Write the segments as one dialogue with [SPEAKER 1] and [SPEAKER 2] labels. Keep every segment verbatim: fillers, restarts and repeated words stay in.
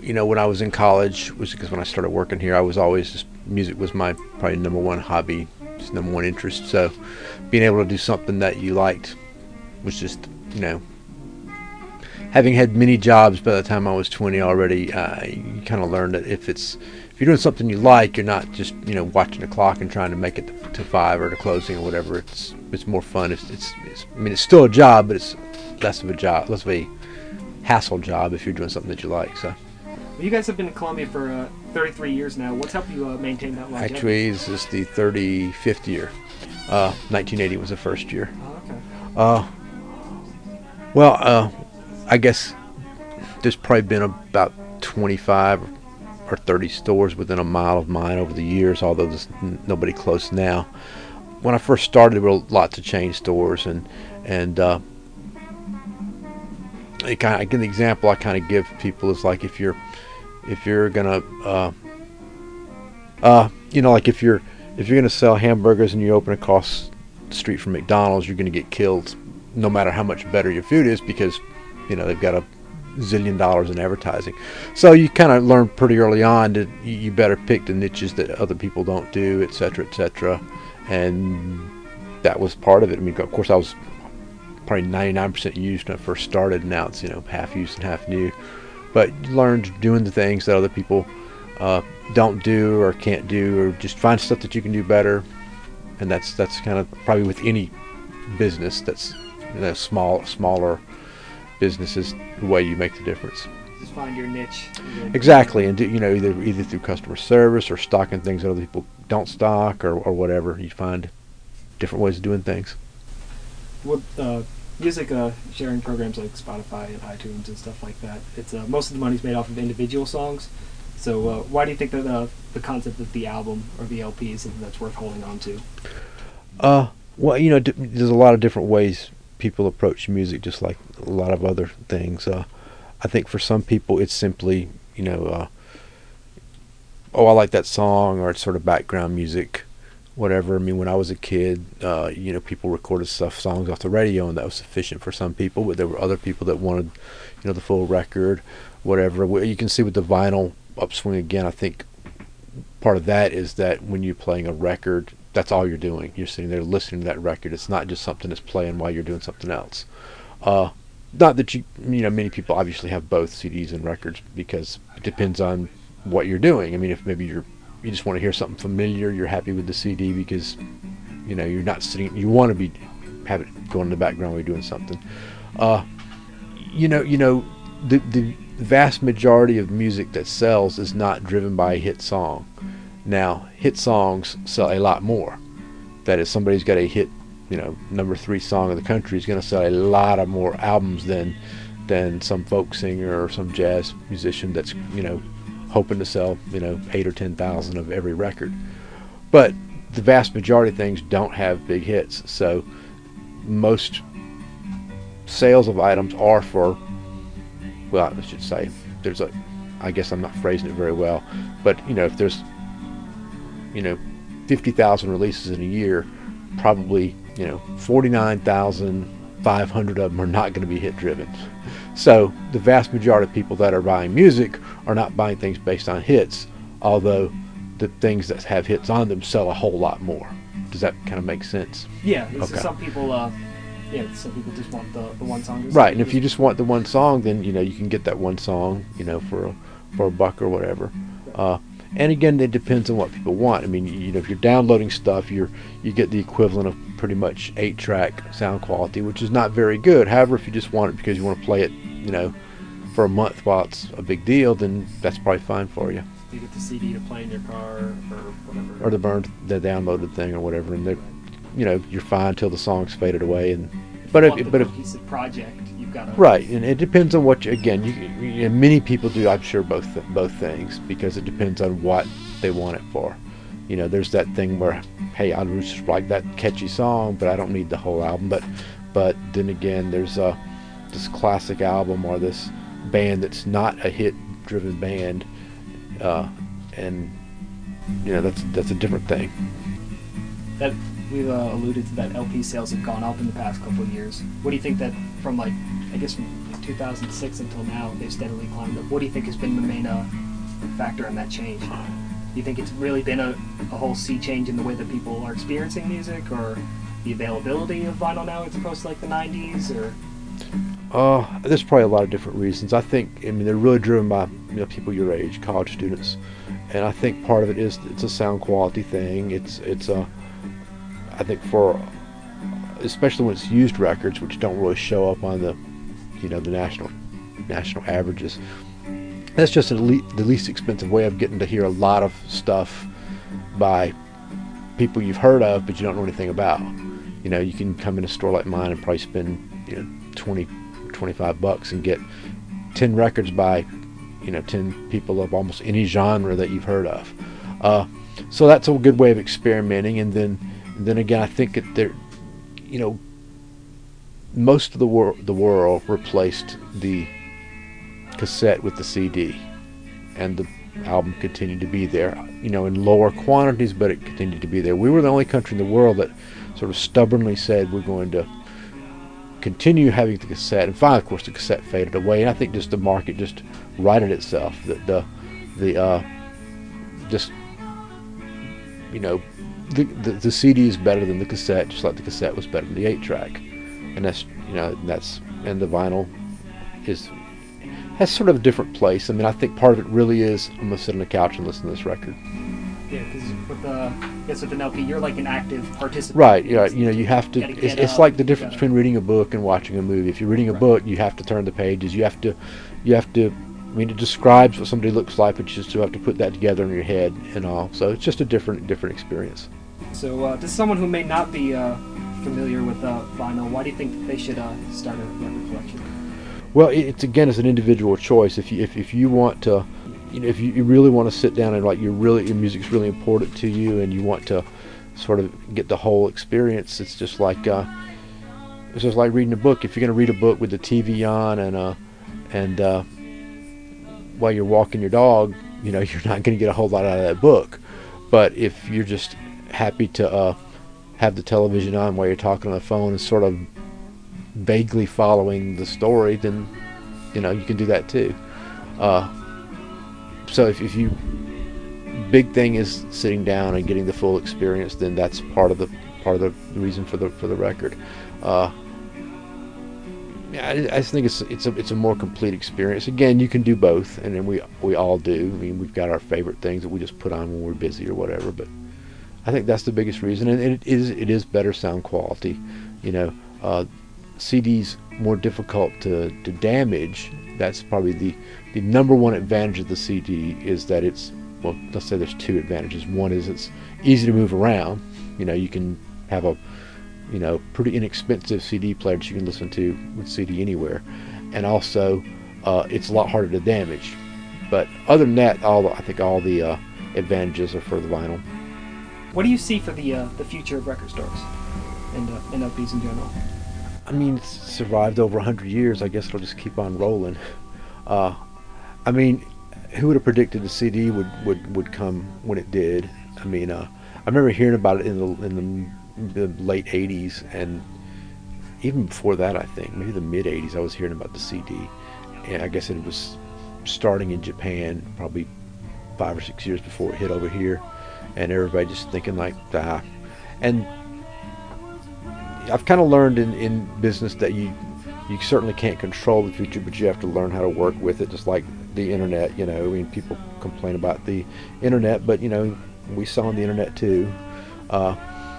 [SPEAKER 1] you know, when I was in college, was because when I started working here, I was always just, music was my probably number one hobby, just number one interest. So being able to do something that you liked was just, you know, having had many jobs by the time I was twenty already, uh, you kind of learned that if it's if you're doing something you like, you're not just, you know, watching the clock and trying to make it to, to five or to closing or whatever. It's it's more fun. It's, it's it's I mean, it's still a job, but it's less of a job, less of a hassle job if you're doing something that you like. So.
[SPEAKER 2] Well, you guys have been in Columbia for uh, thirty-three years now. What's helped you uh, maintain that longevity?
[SPEAKER 1] Actually, this is the thirty-fifth year. Uh, nineteen eighty was the first year.
[SPEAKER 2] Oh, okay.
[SPEAKER 1] Uh, well, uh, I guess there's probably been about twenty-five or thirty stores within a mile of mine over the years, although there's n- nobody close now. When I first started, there were lots of chain stores, and and uh, it kind of, I give the example I kind of give people is like if you're if you're gonna uh, uh, you know, like if you're if you're gonna sell hamburgers and you open across the street from McDonald's, you're gonna get killed, no matter how much better your food is, because you know they've got a zillion dollars in advertising. So you kind of learn pretty early on that you better pick the niches that other people don't do, et cetera, et cetera. And that was part of it. I mean, of course, I was probably ninety-nine percent used when I first started. Now it's, you know, half used and half new. But you learned doing the things that other people uh, don't do or can't do, or just find stuff that you can do better. And that's that's kind of probably with any business that's, you know, small, smaller businesses, the way you make the difference.
[SPEAKER 2] Just find your niche.
[SPEAKER 1] Exactly, and do, you know, either either through customer service or stocking things that other people don't stock, or, or whatever. You find different ways of doing things.
[SPEAKER 2] With uh, music uh, sharing programs like Spotify and iTunes and stuff like that, it's uh, most of the money's made off of individual songs. So uh, why do you think that uh, the concept of the album or the L P is something that's worth holding on to?
[SPEAKER 1] Uh, well, you know, d- there's a lot of different ways people approach music, just like a lot of other things. Uh, I think for some people it's simply, you know, uh, oh, I like that song, or it's sort of background music, whatever. I mean, when I was a kid, uh, you know, people recorded stuff, songs off the radio, and that was sufficient for some people. But there were other people that wanted, you know, the full record, whatever. Well, you can see with the vinyl upswing again. I think part of that is that when you're playing a record, that's all you're doing. You're sitting there listening to that record. It's not just something that's playing while you're doing something else. Uh, not that you, you know, many people obviously have both C Ds and records, because it depends on what you're doing. I mean, if maybe you're, you just want to hear something familiar, you're happy with the C D because, you know, you're not sitting, you want to be, have it going in the background while you're doing something. Uh, you know, you know, the, the vast majority of music that sells is not driven by a hit song. Now, hit songs sell a lot more. That is, somebody's got a hit, you know, number three song of the country is going to sell a lot of more albums than than some folk singer or some jazz musician that's, you know, hoping to sell, you know, eight or ten thousand of every record. But the vast majority of things don't have big hits. So most sales of items are for, well, I should say, there's a, I guess I'm not phrasing it very well, but, you know, if there's, you know, fifty thousand releases in a year, probably, you know, forty-nine thousand five hundred of them are not going to be hit driven. So the vast majority of people that are buying music are not buying things based on hits, although the things that have hits on them sell a whole lot more. Does that kind of make sense?
[SPEAKER 2] Yeah,
[SPEAKER 1] Okay.
[SPEAKER 2] some people, uh, yeah, some people just want the, the one song.
[SPEAKER 1] Right, and if you just want the one song, then, you know, you can get that one song, you know, for a, for a buck or whatever. Uh, and again, it depends on what people want. I mean, you know, if you're downloading stuff, you're you get the equivalent of pretty much eight-track sound quality, which is not very good. However, if you just want it because you want to play it, you know, for a month while it's a big deal, then that's probably fine for you.
[SPEAKER 2] You get the C D to play in your car or whatever.
[SPEAKER 1] Or the burned, the downloaded thing or whatever, and they, you know, you're fine till the song's faded away. And but
[SPEAKER 2] if,
[SPEAKER 1] if but if
[SPEAKER 2] piece of project, you've got to
[SPEAKER 1] right, and it depends on what you, again, you, you know, many people do, I'm sure, both both things, because it depends on what they want it for. You know, there's that thing where, hey, I just like that catchy song, but I don't need the whole album. But but then again, there's uh, this classic album or this band that's not a hit-driven band, uh, and you know, that's that's a different thing.
[SPEAKER 2] That we've uh, alluded to that L P sales have gone up in the past couple of years. What do you think that from like, I guess from two thousand six until now, they've steadily climbed up. What do you think has been the main uh, factor in that change? Do you think it's really been a, a whole sea change in the way that people are experiencing music, or the availability of vinyl now as opposed to like the nineties, or?
[SPEAKER 1] Uh, there's probably a lot of different reasons. I think, I mean, they're really driven by, you know, people your age, college students, and I think part of it is it's a sound quality thing. It's it's a, I think for, especially when it's used records, which don't really show up on the, you know, the national national averages. That's just a le the least expensive way of getting to hear a lot of stuff by people you've heard of, but you don't know anything about. You know, you can come in a store like mine and probably spend, you know, twenty, twenty-five bucks and get ten records by, you know, ten people of almost any genre that you've heard of. Uh, so that's a good way of experimenting. And then, and then again, I think that there, you know, most of the world, the world replaced the cassette with the C D, and the album continued to be there, you know, in lower quantities, but it continued to be there. We were the only country in the world that sort of stubbornly said we're going to continue having the cassette, and finally, of course, the cassette faded away, and I think just the market just righted itself. The the, the uh, just, you know, the, the the C D is better than the cassette, just like the cassette was better than the eight track, and that's, you know, that's and the vinyl is has sort of a different place. I mean, I think part of it really is I'm gonna sit on the couch and listen to this record.
[SPEAKER 2] Yeah, because with the, I guess with an L P, you're like an active participant.
[SPEAKER 1] Right. Yeah. You know, you have to.
[SPEAKER 2] You
[SPEAKER 1] It's,
[SPEAKER 2] get
[SPEAKER 1] it's
[SPEAKER 2] up,
[SPEAKER 1] like the
[SPEAKER 2] you
[SPEAKER 1] difference
[SPEAKER 2] gotta-
[SPEAKER 1] between reading a book and watching a movie. If you're reading a
[SPEAKER 2] Right.
[SPEAKER 1] book, you have to turn the pages. You have to, you have to. I mean, it describes what somebody looks like, but you still have to put that together in your head and all. So it's just a different, different experience.
[SPEAKER 2] So, uh, to someone who may not be uh, familiar with uh, vinyl, why do you think they should uh, start a record collection?
[SPEAKER 1] Well, it- it's again, it's an individual choice. If you if if you want to, you know, if you, you really want to sit down and like you're really your music's really important to you, and you want to sort of get the whole experience, it's just like uh, it's just like reading a book. If you're going to read a book with the T V on and uh and uh, while you're walking your dog, you know, you're not going to get a whole lot out of that book. But if you're just happy to uh, have the television on while you're talking on the phone and sort of vaguely following the story, then, you know, you can do that too. Uh, so if, if you big thing is sitting down and getting the full experience, then that's part of the part of the reason for the for the record. Uh, yeah, I, I just think it's it's a it's a more complete experience. Again, you can do both, and then we we all do. I mean, we've got our favorite things that we just put on when we're busy or whatever. But I think that's the biggest reason, and it is it is better sound quality. You know, uh, C Ds more difficult to to damage. That's probably the the number one advantage of the C D is that it's, well, let's say there's two advantages. One is it's easy to move around. You know, you can have a, you know, pretty inexpensive C D player that you can listen to with C D anywhere, and also uh, it's a lot harder to damage. But other than that, all the, I think all the uh, advantages are for the vinyl.
[SPEAKER 2] What do you see for the uh, the future of record stores and uh, and L Ps in general?
[SPEAKER 1] I mean, it's survived over a hundred years. I guess it'll just keep on rolling. Uh, I mean, who would have predicted the C D would, would, would come when it did? I mean, uh, I remember hearing about it in the in the, the late eighties, and even before that, I think maybe the mid eighties, I was hearing about the C D. And I guess it was starting in Japan, probably five or six years before it hit over here, and everybody just thinking like, ah. And I've kind of learned in, in business that you you certainly can't control the future, but you have to learn how to work with it, just like the internet. You know, I mean, people complain about the internet, but, you know, we saw on the internet too. Uh,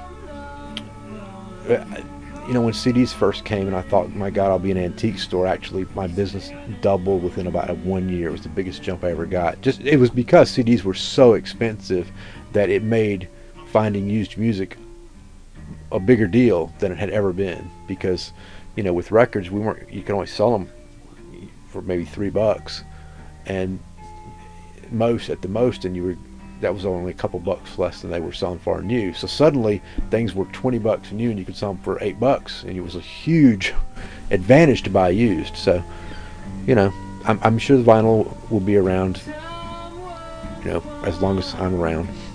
[SPEAKER 1] you know, when C Ds first came, and I thought, my God, I'll be an antique store. Actually, my business doubled within about one year. It was the biggest jump I ever got. Just it was because C Ds were so expensive that it made finding used music a bigger deal than it had ever been. Because, you know, with records, we weren't. You could only sell them for maybe three bucks, and most at the most, and you were. That was only a couple bucks less than they were selling for new. So suddenly things were twenty bucks new, and you could sell them for eight bucks, and it was a huge advantage to buy used. So, you know, I'm, I'm sure the vinyl will be around, you know, as long as I'm around.